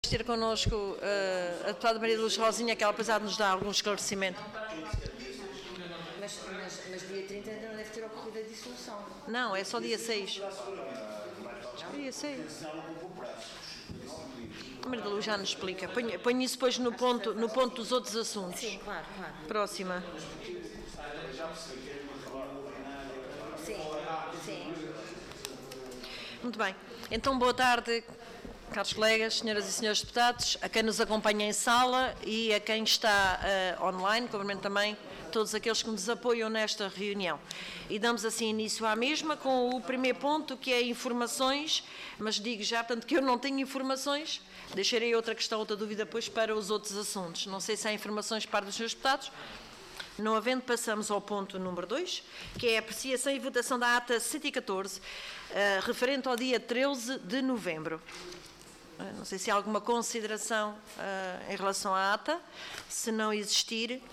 Ter connosco a deputada Maria de Luz Rosinha, que ela apesar de nos dar algum esclarecimento. Mas dia 30 ainda não deve ter ocorrido a dissolução. Não, é só dia 6. Dia 6. A Maria de Luz já nos explica. Ponho isso depois no ponto dos outros assuntos. Sim, claro. Próxima. Sim. Muito bem. Então, boa tarde, caros colegas, senhoras e senhores deputados, a quem nos acompanha em sala e a quem está online, cumprimento também todos aqueles que nos apoiam nesta reunião. E damos assim início à mesma com o primeiro ponto, que é informações, mas digo já, portanto, que eu não tenho informações, deixarei outra questão, outra dúvida depois para os outros assuntos. Não sei se há informações para os senhores deputados. Não havendo, passamos ao ponto número 2, que é a apreciação e votação da ata 114, referente ao dia 13 de novembro. Não sei se há alguma consideração em relação à ata. Se não existir,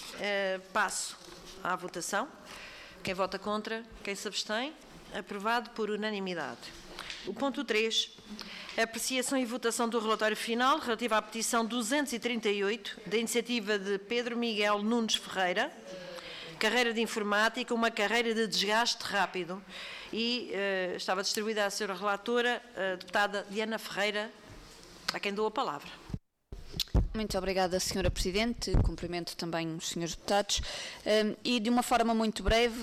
passo à votação. Quem vota contra, quem se abstém, aprovado por unanimidade. O ponto 3, a apreciação e votação do relatório final relativo à petição 238, da iniciativa de Pedro Miguel Nunes Ferreira, carreira de informática, uma carreira de desgaste rápido. E estava distribuída à senhora relatora, a deputada Diana Ferreira, a quem dou a palavra. Muito obrigada, Sra. Presidente. Cumprimento também os senhores deputados. E de uma forma muito breve,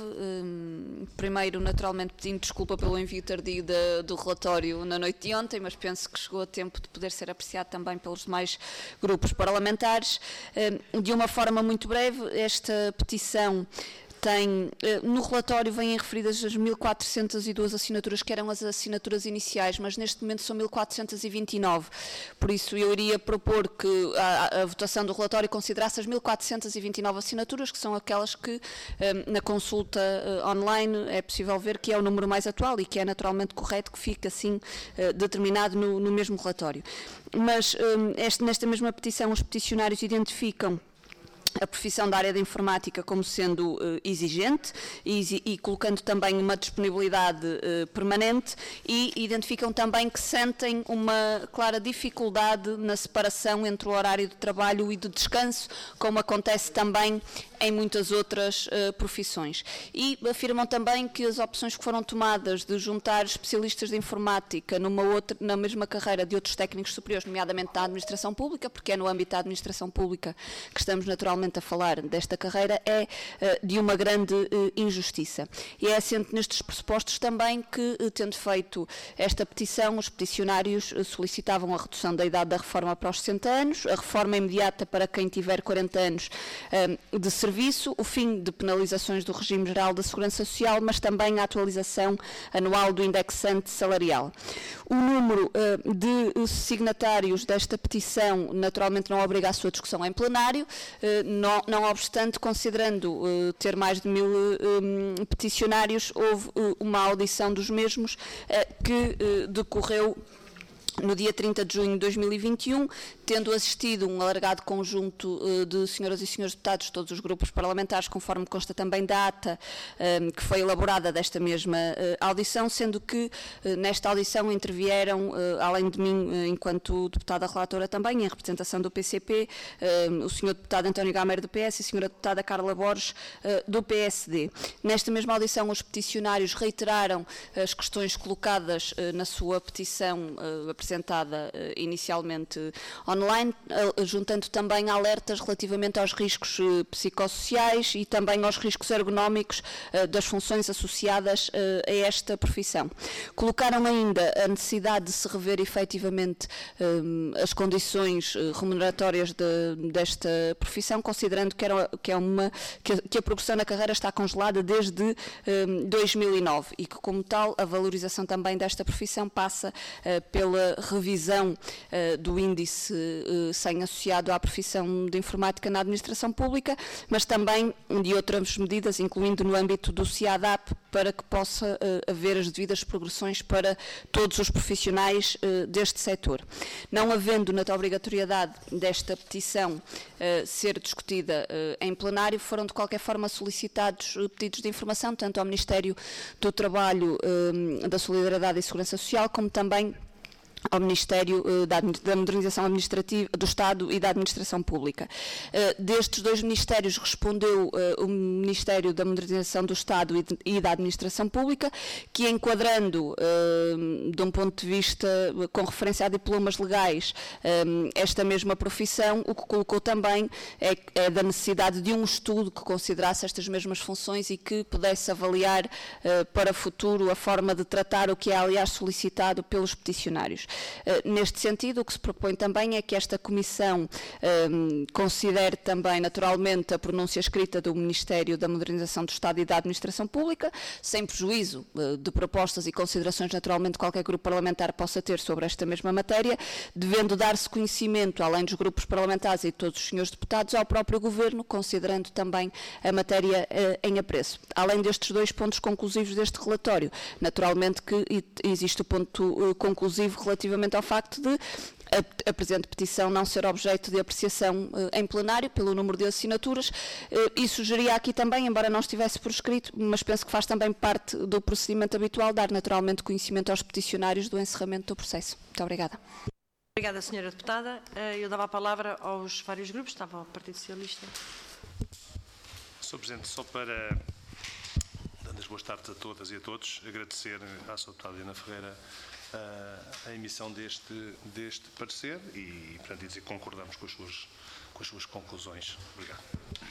primeiro, naturalmente, pedindo desculpa pelo envio tardio do relatório na noite de ontem, mas penso que chegou a tempo de poder ser apreciado também pelos demais grupos parlamentares. De uma forma muito breve, esta petição tem, no relatório vêm referidas as 1.402 assinaturas, que eram as assinaturas iniciais, mas neste momento são 1.429. Por isso eu iria propor que a votação do relatório considerasse as 1.429 assinaturas, que são aquelas que na consulta online é possível ver que é o número mais atual e que é naturalmente correto que fique assim determinado no mesmo relatório. Mas nesta mesma petição os peticionários identificam a profissão da área da informática como sendo exigente e colocando também uma disponibilidade permanente, e identificam também que sentem uma clara dificuldade na separação entre o horário de trabalho e de descanso, como acontece também em muitas outras profissões. E afirmam também que as opções que foram tomadas de juntar especialistas de informática na mesma carreira de outros técnicos superiores, nomeadamente da administração pública, porque é no âmbito da administração pública que estamos naturalmente a falar desta carreira, é de uma grande injustiça. E é assente nestes pressupostos também que, tendo feito esta petição, os peticionários solicitavam a redução da idade da reforma para os 60 anos, a reforma imediata para quem tiver 40 anos de serviço, o fim de penalizações do regime geral da Segurança Social, mas também a atualização anual do indexante salarial. O número de signatários desta petição naturalmente não obriga a sua discussão em plenário, não obstante, considerando ter mais de 1.000 peticionários, houve uma audição dos mesmos que decorreu no dia 30 de junho de 2021, tendo assistido um alargado conjunto de senhoras e senhores deputados, todos os grupos parlamentares, conforme consta também da ata que foi elaborada desta mesma audição, sendo que nesta audição intervieram, além de mim, enquanto deputada relatora também, em representação do PCP, o senhor deputado António Gameiro do PS e a senhora deputada Carla Borges do PSD. Nesta mesma audição, os peticionários reiteraram as questões colocadas na sua petição apresentada inicialmente online, juntando também alertas relativamente aos riscos psicossociais e também aos riscos ergonómicos das funções associadas a esta profissão. Colocaram ainda a necessidade de se rever efetivamente as condições remuneratórias desta profissão, considerando que a progressão na carreira está congelada desde 2009 e que, como tal, a valorização também desta profissão passa pela revisão do índice 100 associado à profissão de informática na administração pública, mas também de outras medidas, incluindo no âmbito do CIADAP, para que possa haver as devidas progressões para todos os profissionais deste setor. Não havendo na obrigatoriedade desta petição ser discutida em plenário, foram de qualquer forma solicitados pedidos de informação, tanto ao Ministério do Trabalho, da Solidariedade e Segurança Social, como também ao Ministério da Modernização Administrativa do Estado e da Administração Pública. Destes dois ministérios respondeu o Ministério da Modernização do Estado e da Administração Pública, que enquadrando de um ponto de vista com referência a diplomas legais esta mesma profissão, o que colocou também é da necessidade de um estudo que considerasse estas mesmas funções e que pudesse avaliar para o futuro a forma de tratar o que é, aliás, solicitado pelos peticionários. Neste sentido, o que se propõe também é que esta Comissão considere também, naturalmente, a pronúncia escrita do Ministério da Modernização do Estado e da Administração Pública, sem prejuízo de propostas e considerações, naturalmente, que qualquer grupo parlamentar possa ter sobre esta mesma matéria, devendo dar-se conhecimento, além dos grupos parlamentares e de todos os senhores deputados, ao próprio Governo, considerando também a matéria em apreço. Além destes dois pontos conclusivos deste relatório, naturalmente que existe o ponto conclusivo relativamente ao facto de a presente petição não ser objeto de apreciação em plenário pelo número de assinaturas e sugeria aqui também, embora não estivesse por escrito, mas penso que faz também parte do procedimento habitual, dar naturalmente conhecimento aos peticionários do encerramento do processo. Muito obrigada. Obrigada, Sra. Deputada. Eu dava a palavra aos vários grupos, estava ao Partido Socialista. Sr. Presidente, só para, dando as boas tardes a todas e a todos, agradecer à Sra. Deputada Diana Ferreira a emissão deste parecer e, portanto, dizer que concordamos com as suas conclusões. Obrigado.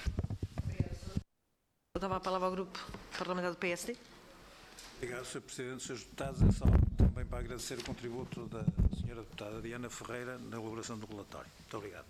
Eu dava a palavra ao grupo parlamentar do PSD. Obrigado, Sr. Presidente. Srs. Deputados, é só também para agradecer o contributo da Sra. Deputada Diana Ferreira na elaboração do relatório. Muito obrigado.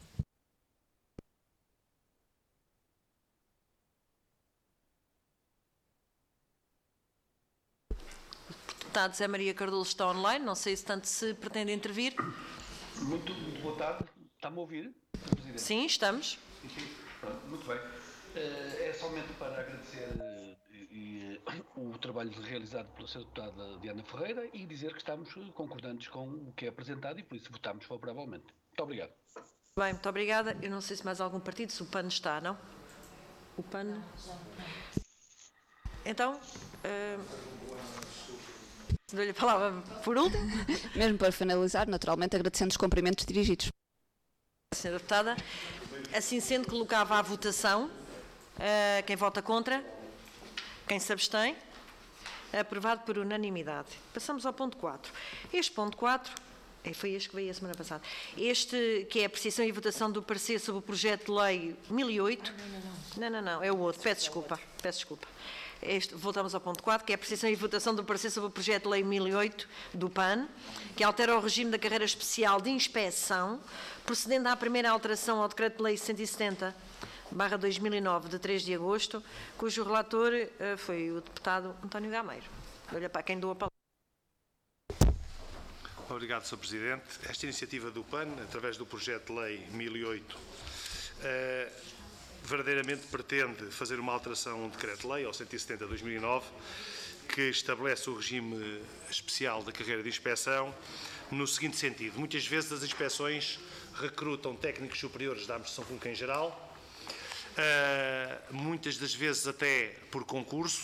Deputado Zé Maria Cardoso está online, não sei se tanto se pretende intervir. Muito boa tarde. Está-me a ouvir, Sr. Presidente? Sim, estamos. Sim. Pronto, muito bem. É somente para agradecer o trabalho realizado pela Sra. Deputada Diana Ferreira e dizer que estamos concordantes com o que é apresentado e por isso votamos favoravelmente. Muito obrigado. Bem, muito obrigada. Eu não sei se mais algum partido, se o PAN está, não? O PAN? Então, dou-lhe a palavra por último. Mesmo para finalizar, naturalmente, agradecendo os cumprimentos dirigidos. Sra. Deputada, assim sendo, colocava à votação quem vota contra, quem se abstém, aprovado por unanimidade. Passamos ao ponto 4. Este ponto 4, foi este que veio a semana passada, este que é a apreciação e votação do parecer sobre o projeto de lei 1008. Não, é o outro, peço desculpa. Voltamos ao ponto 4, que é a apreciação e votação do parecer sobre o projeto de lei 1008 do PAN, que altera o regime da carreira especial de inspeção, procedendo à primeira alteração ao decreto-lei 170/2009, de 3 de agosto, cujo relator foi o deputado António Gameiro. Olha para quem dou a palavra. Obrigado, Sr. Presidente. Esta iniciativa do PAN, através do projeto de lei 1008, verdadeiramente pretende fazer uma alteração a um decreto-lei, ao 170/2009, que estabelece o regime especial da carreira de inspeção no seguinte sentido. Muitas vezes as inspeções recrutam técnicos superiores da administração pública em geral, muitas das vezes até por concurso.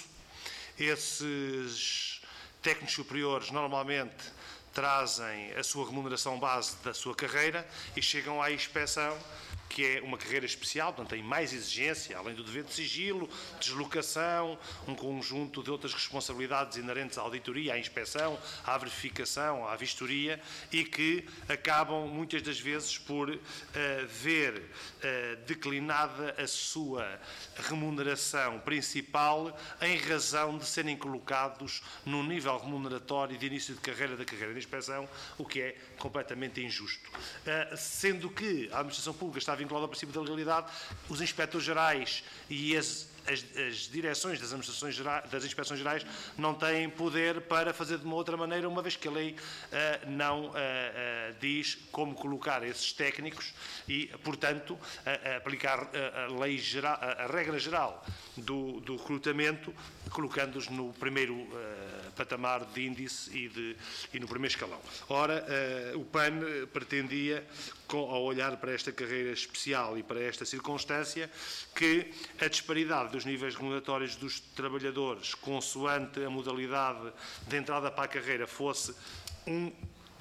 Esses técnicos superiores normalmente trazem a sua remuneração base da sua carreira e chegam à inspeção, que é uma carreira especial, portanto tem mais exigência, além do dever de sigilo, deslocação, um conjunto de outras responsabilidades inerentes à auditoria, à inspeção, à verificação, à vistoria, e que acabam muitas das vezes por ver declinada a sua remuneração principal em razão de serem colocados no nível remuneratório de início de carreira da carreira de inspeção, o que é completamente injusto. Sendo que a administração pública está vinculada ao princípio da legalidade, os inspectores gerais e as direções das administrações gerais, das inspeções gerais, não têm poder para fazer de uma outra maneira, uma vez que a lei não diz como colocar esses técnicos e, portanto, aplicar a regra geral do recrutamento, colocando-os no primeiro patamar de índice e no primeiro escalão. Ora, o PAN pretendia, ao olhar para esta carreira especial e para esta circunstância, que a disparidade dos níveis remuneratórios dos trabalhadores, consoante a modalidade de entrada para a carreira, fosse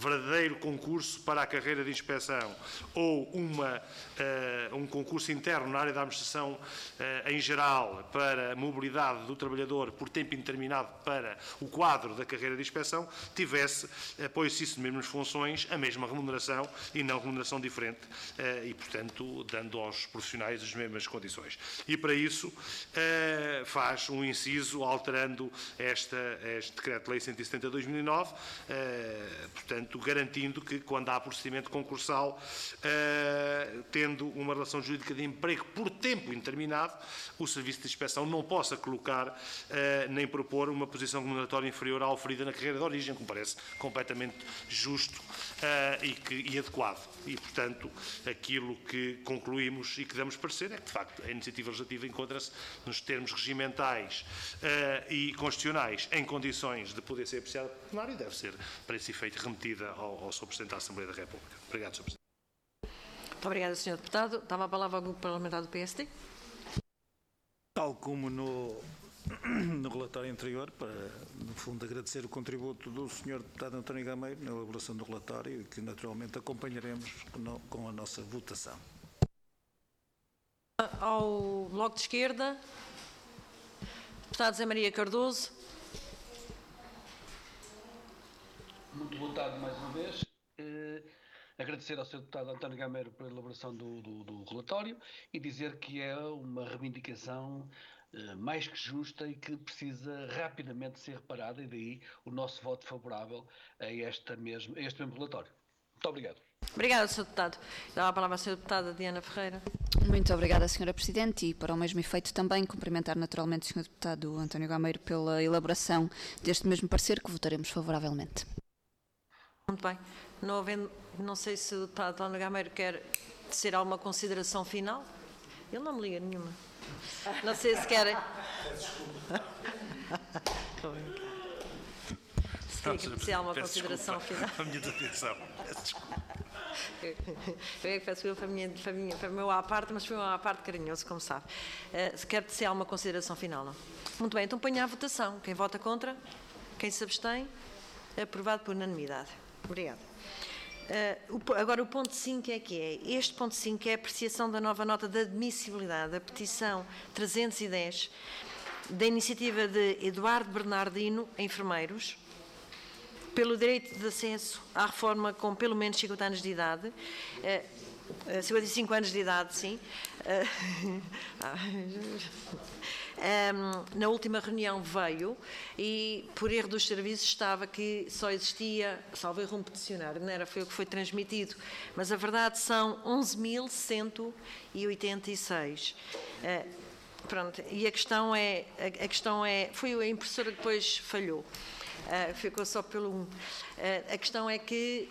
verdadeiro concurso para a carreira de inspeção ou um concurso interno na área da administração em geral para a mobilidade do trabalhador por tempo indeterminado para o quadro da carreira de inspeção, tivesse, após isso, mesmas funções, a mesma remuneração e não remuneração diferente e, portanto, dando aos profissionais as mesmas condições. E, para isso, faz um inciso alterando este Decreto-Lei 170/2009, portanto, garantindo que, quando há procedimento concursal, tendo uma relação jurídica de emprego por tempo indeterminado, o Serviço de Inspeção não possa colocar nem propor uma posição remuneratória inferior à oferida na carreira de origem, que me parece completamente justo e adequado. E, portanto, aquilo que concluímos e que damos parecer é que, de facto, a iniciativa legislativa encontra-se nos termos regimentais e constitucionais em condições de poder ser apreciada por plenário e deve ser, para esse efeito, remetida ao Sr. Presidente da Assembleia da República. Obrigado, Sr. Presidente. Muito obrigada, Sr. Deputado. Dava a palavra ao Grupo Parlamentar do PSD. Tal como no relatório anterior, para, no fundo, agradecer o contributo do Sr. Deputado António Gameiro na elaboração do relatório e que, naturalmente, acompanharemos com a nossa votação. Ao Bloco de Esquerda, Deputado Zé Maria Cardoso. Muito boa tarde mais uma vez. Agradecer ao Sr. Deputado António Gameiro pela elaboração do relatório e dizer que é uma reivindicação mais que justa e que precisa rapidamente ser reparada, e daí o nosso voto favorável a este mesmo relatório. Muito obrigado. Obrigada, Sr. Deputado. Dá a palavra à Sra. Deputada Diana Ferreira. Muito obrigada, Sra. Presidente, e para o mesmo efeito também cumprimentar naturalmente o Sr. Deputado António Gameiro pela elaboração deste mesmo parecer, que votaremos favoravelmente. Muito bem. Não sei se o deputado António Gameiro quer tecer alguma consideração final. Ele não me liga nenhuma. Não sei se querem. Se quer que tecer alguma consideração final. A minha desatenção. Desculpa. Eu é que peço para o meu à parte, mas foi um à parte carinhoso, como sabe. Se quer tecer alguma consideração final, não? Muito bem, então ponha à votação. Quem vota contra? Quem se abstém? Aprovado por unanimidade. Obrigada. Agora o ponto 5 é que é. Este ponto 5 é a apreciação da nova nota de admissibilidade da petição 310 da iniciativa de Eduardo Bernardino, enfermeiros, pelo direito de acesso à reforma com pelo menos 50 anos de idade, 55 anos de idade, sim. Na última reunião veio e, por erro dos serviços, estava que só existia, salvo erro, um peticionário, não era? Foi o que foi transmitido, mas a verdade são 11.186. Pronto, e a questão é, foi a impressora que depois falhou, ficou só pelo 1. A questão é que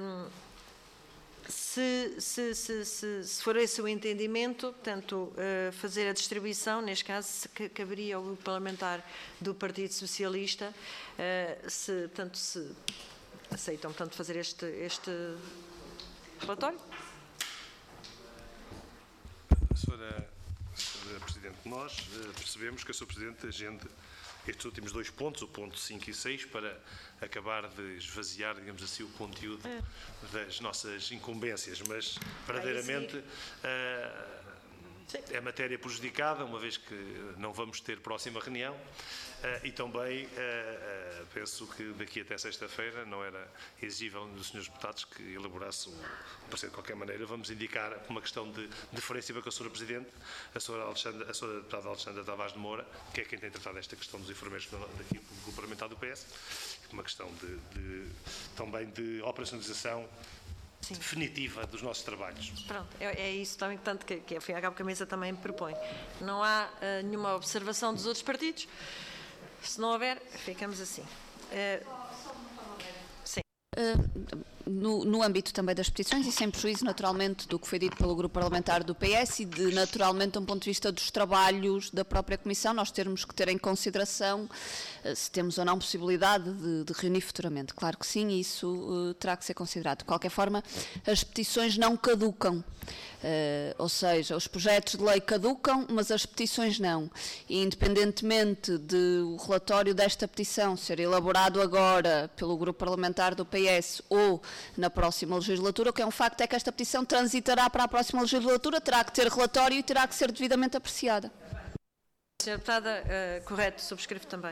se for esse o entendimento, portanto, fazer a distribuição, neste caso, caberia ao grupo parlamentar do Partido Socialista, se aceitam, portanto, fazer este relatório. Senhora Presidente, nós percebemos que a Sra. Presidente agende estes últimos dois pontos, o ponto 5 e 6, para acabar de esvaziar, digamos assim, o conteúdo das nossas incumbências, mas verdadeiramente é matéria prejudicada, uma vez que não vamos ter próxima reunião, e também penso que daqui até sexta-feira não era exigível dos senhores deputados que elaborasse um parecer de qualquer maneira. Vamos indicar uma questão de deferência para a Sra. Presidente, a Sra. Deputada Alexandra Tavares de Moura, que é quem tem tratado esta questão dos enfermeiros daqui do Grupo Parlamentar do PS, uma questão também de operacionalização definitiva dos nossos trabalhos. Pronto, é isso também, tanto que a FIA que a mesa também propõe. Não há nenhuma observação dos outros partidos. Se não houver, ficamos assim. Sim. No âmbito também das petições e sem prejuízo, naturalmente, do que foi dito pelo Grupo Parlamentar do PS e de, naturalmente, de um ponto de vista dos trabalhos da própria Comissão, nós termos que ter em consideração se temos ou não possibilidade de reunir futuramente. Claro que sim, isso terá que ser considerado. De qualquer forma, as petições não caducam. Ou seja, os projetos de lei caducam, mas as petições não. E independentemente de o relatório desta petição ser elaborado agora pelo grupo parlamentar do PS ou na próxima legislatura, o que é um facto é que esta petição transitará para a próxima legislatura, terá que ter relatório e terá que ser devidamente apreciada. Senhora Deputada, correto, subscrevo também.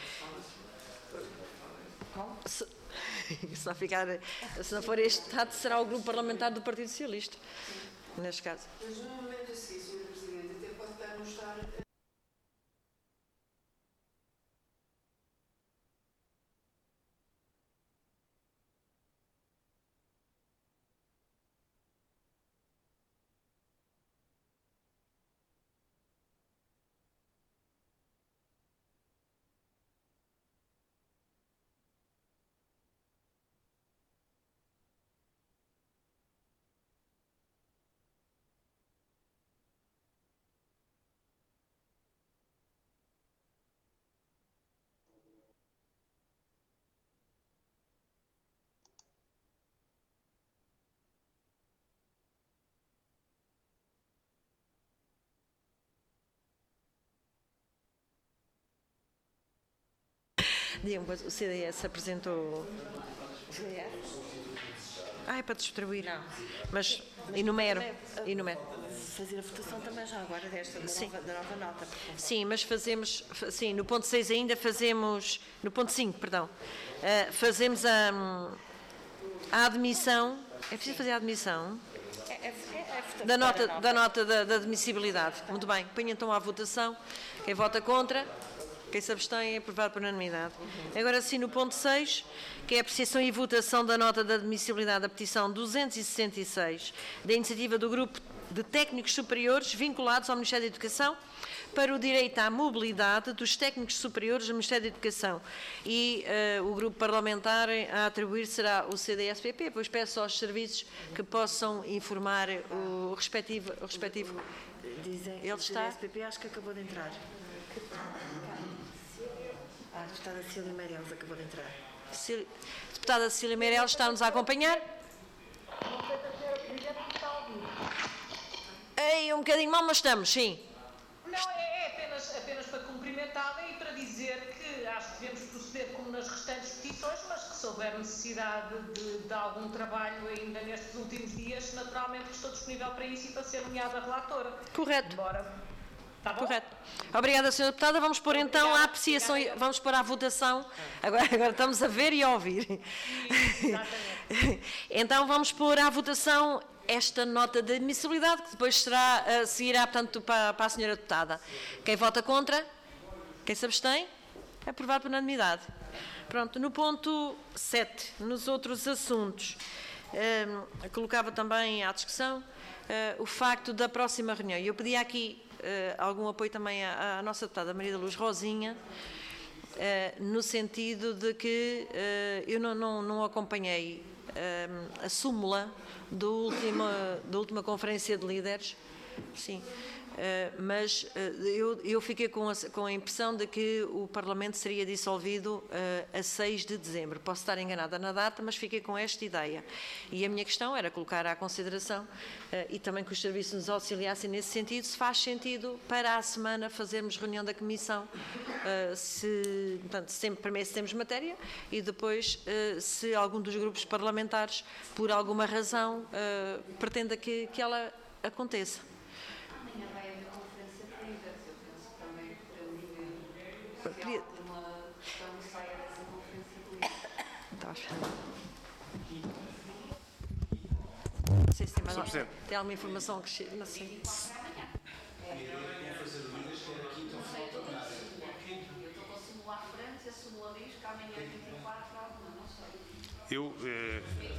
Se não for este deputado, será o grupo parlamentar do Partido Socialista, neste caso. Mas no momento assim, Sra. Presidente, até pode estar a mostrar... Digam, o CDS apresentou... é para distribuir. Não. Mas enumero. Fazer a votação também já agora desta da nova nota. Sim, mas fazemos, sim, no ponto 6 ainda fazemos, no ponto 5, perdão, fazemos a admissão, é preciso fazer a admissão da nota da admissibilidade. Muito bem, ponho então à votação, quem vota contra, quem se abstém é aprovado por unanimidade. Agora sim, no ponto 6, que é a apreciação e votação da nota da admissibilidade da petição 266, da iniciativa do grupo de técnicos superiores vinculados ao Ministério da Educação para o direito à mobilidade dos técnicos superiores do Ministério da Educação. E o grupo parlamentar a atribuir será o CDS-PP, pois peço aos serviços que possam informar o respectivo Dizem, ele está... O CDS-PP acho que acabou de entrar. A deputada Cília Meireles acabou de entrar. Deputada Cília Meireles está-nos a acompanhar? Ei, um bocadinho mal, mas estamos, sim. Não, é apenas para cumprimentá-la e para dizer que acho que devemos proceder como nas restantes petições, mas que se houver necessidade de algum trabalho ainda nestes últimos dias, naturalmente estou disponível para isso e para ser nomeada relatora. Correto. Tá bom? Correto. Obrigada, Sra. Deputada. Vamos pôr então a apreciação, vamos pôr à votação. Agora estamos a ver e a ouvir. Exatamente. Então vamos pôr à votação esta nota de admissibilidade, que depois seguirá, portanto, para a Sra. Deputada. Quem vota contra? Quem se abstém? É aprovado por unanimidade. Pronto, no ponto 7, nos outros assuntos, colocava também à discussão o facto da próxima reunião. Eu pedi aqui algum apoio também à nossa deputada Maria da Luz Rosinha, no sentido de que eu não acompanhei a súmula da última conferência de líderes, sim, mas eu fiquei com a impressão de que o Parlamento seria dissolvido a 6 de dezembro. Posso estar enganada na data, mas fiquei com esta ideia. E a minha questão era colocar à consideração, e também que os serviços nos auxiliassem nesse sentido, se faz sentido para a semana fazermos reunião da Comissão, primeiro se temos matéria e depois se algum dos grupos parlamentares, por alguma razão, pretenda que ela aconteça. Amanhã vai haver conferência de líderes, eu penso que também podemos ver se há alguma questão que saia dessa conferência de líderes. Não sei se tem alguma informação que chega, não sei. Eu estou com a súmula à frente e a súmula diz que amanhã é 24 alguma, não sei.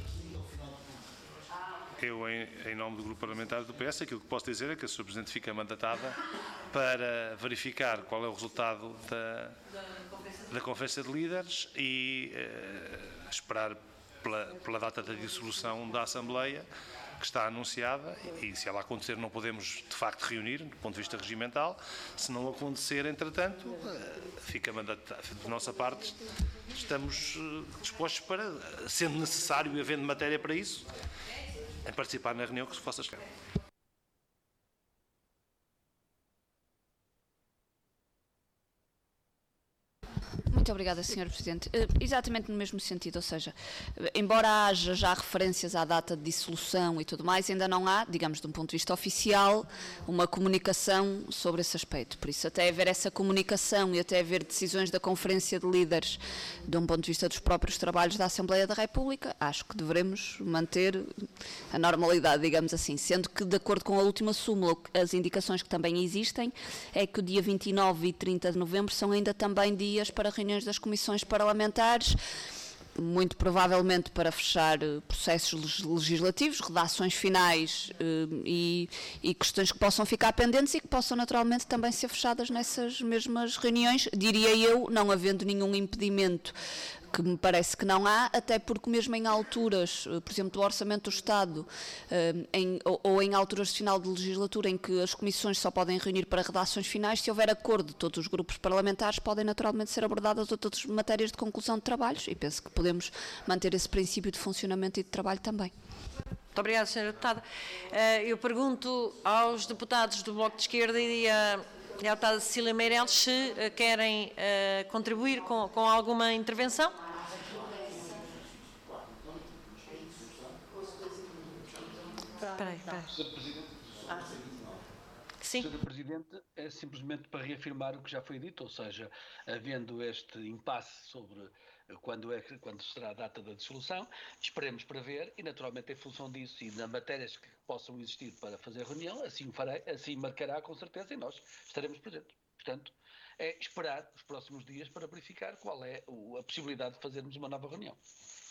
Eu, em nome do Grupo Parlamentar do PS, aquilo que posso dizer é que a Sra. Presidente fica mandatada para verificar qual é o resultado da Conferência de Líderes e esperar pela data da dissolução da Assembleia, que está anunciada, e se ela acontecer não podemos, de facto, reunir, do ponto de vista regimental. Se não acontecer, entretanto, fica mandatada. De nossa parte, estamos dispostos para, sendo necessário e havendo matéria para isso, a participar na reunião que se faça chegar. Muito obrigada, Sr. Presidente. Exatamente no mesmo sentido, ou seja, embora haja já referências à data de dissolução e tudo mais, ainda não há, digamos, de um ponto de vista oficial, uma comunicação sobre esse aspecto. Por isso, até haver essa comunicação e até haver decisões da Conferência de Líderes, de um ponto de vista dos próprios trabalhos da Assembleia da República, acho que devemos manter a normalidade, digamos assim, sendo que, de acordo com a última súmula, as indicações que também existem é que o dia 29 e 30 de novembro são ainda também dias para reuniões das comissões parlamentares, muito provavelmente para fechar processos legislativos, redações finais e questões que possam ficar pendentes e que possam naturalmente também ser fechadas nessas mesmas reuniões, diria eu, não havendo nenhum impedimento, que me parece que não há, até porque mesmo em alturas, por exemplo, do Orçamento do Estado, ou em alturas de final de legislatura em que as comissões só podem reunir para redações finais, se houver acordo de todos os grupos parlamentares, podem naturalmente ser abordadas outras matérias de conclusão de trabalhos e penso que podemos manter esse princípio de funcionamento e de trabalho também. Muito obrigada, Sra. Deputada. Eu pergunto aos deputados do Bloco de Esquerda e à deputada Cecília Meireles se querem contribuir com alguma intervenção. Espera aí. Sim. Sr. Presidente, é simplesmente para reafirmar o que já foi dito, ou seja, havendo este impasse sobre quando será a data da dissolução, esperemos para ver e naturalmente em função disso e nas matérias que possam existir para fazer reunião, assim o farei, assim marcará com certeza e nós estaremos presentes. Portanto, é esperar os próximos dias para verificar qual é a possibilidade de fazermos uma nova reunião.